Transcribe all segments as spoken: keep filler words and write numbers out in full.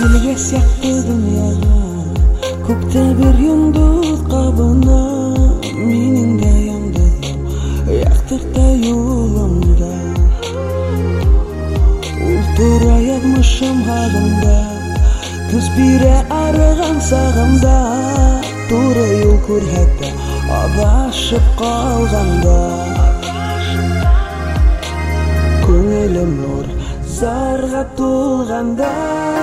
Келге сияқты дүнияға көкте бір yulduz қабына менің де яндығым яқтықта юлымда Ұлтыр аяғмышым ғағында күз бире арыған сағымда Туры юл көрхәтті адашып қалғанда Көңілім нұр зарға толғанда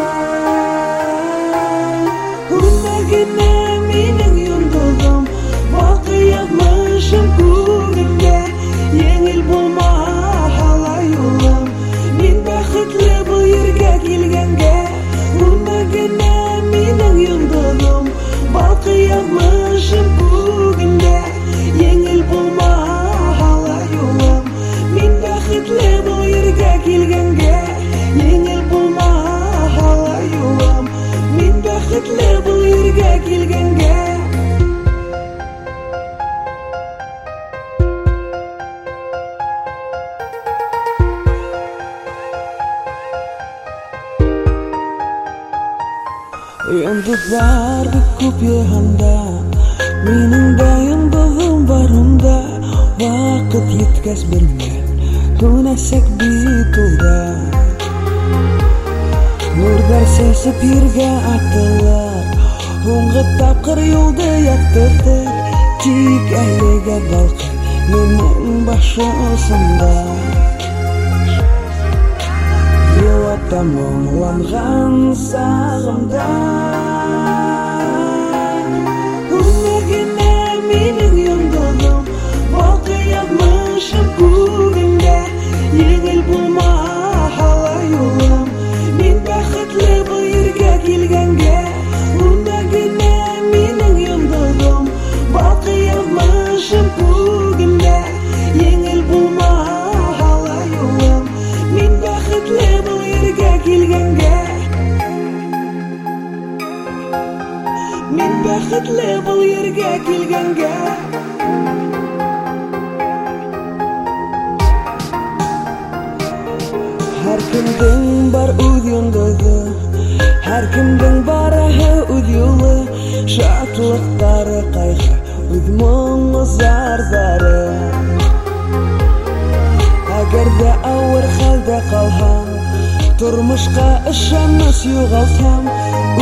Күндегіне менің yulduzым Бақиятмышым көгімде Еңіл болма қалай ұлым Мен бақытлы бұл ерге келгенге Күндегіне менің yulduzым Бақиятмышым көгімде Еңіл болма қалай ұлым Мен бақытлы бұл ерге келгенге Еңіл болма қалай ұлым Мен бақытлы бұл ерге келгенге Yulduzlardı көп яғанда Менің де yulduzым барымда Вақыт еткәс білмен Күнәсек битулда Нұрдар сәсіп ерге атылар Оңғы тапқыр юлды яқтырды Тик әліге балқы менің башы осында Елата мұңланған сағымда Күнегіне менің yulduzым Бақиятмышым көгімде Еңіл болма қалай ұлым Мен бақытлы бұл ерге келгенге Күнегіне менің yulduzым Бақиятмышым көгімде Еңіл болма қалай ұлым Мен бақытлы бұл ерге келгенге Мен бақытлы бұл ерге келгенге Her kimдің бар өз yulduzы Her kimдің барағы өз yolu Шатлықтары қайғы өз мұңы зар-зары Әгер де ауыр халде қалғам Тұрмышқа ішеміз юғалсам